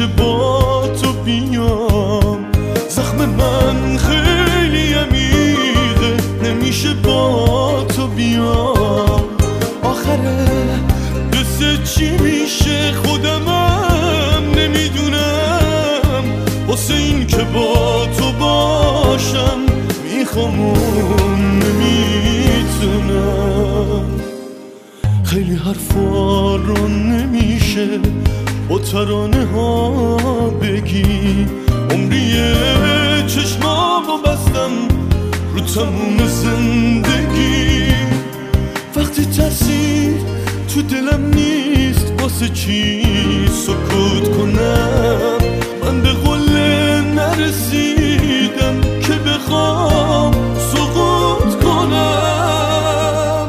نمیشه با تو بیام. زخم من خیلی عمیقه، نمیشه با تو بیام. آخره قصه چی میشه خودمم نمیدونم. واسه این که با تو باشم میخوام و نمیتونم. خیلی حرفا رو نمیشه با ترانه ها بگی. عمریه چشمامو بستم رو تموم زندگی. وقتی ترسی تو دلم نیست واسه چی سکوت کنم. من به قول نرسیدم که بخوام سقوط کنم.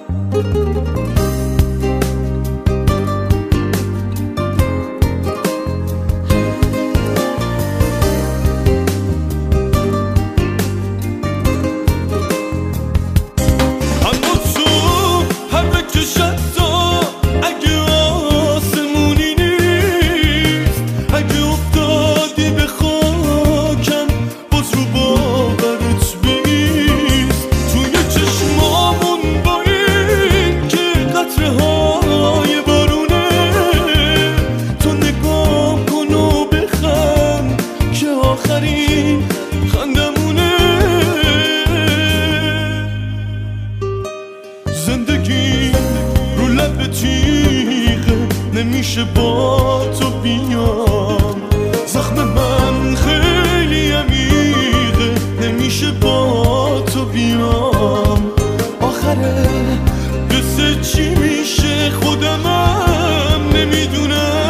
زندگی رو لب تیغه، نمیشه با تو بیام. زخم من خیلی عمیقه، نمیشه با تو بیام. آخره قصه چی میشه خودمم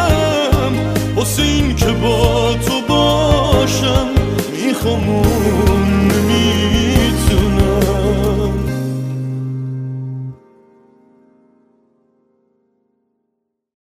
نمیدونم. واسه این که با تو باشم میخوام